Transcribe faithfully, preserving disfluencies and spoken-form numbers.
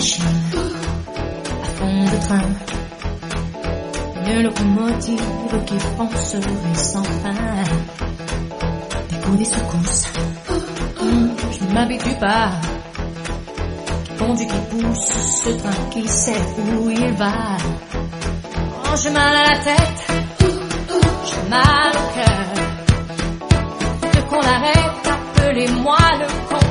machine à fond de train, une locomotive qui foncerait sans fin. Des coups, des secousses, hum, je ne m'habitue pas. Qui conduit, qui pousse ce train qui sait où il va. Oh, j'ai mal à la tête, j'ai mal au cœur. Dès qu'on arrête, appelez-moi le con.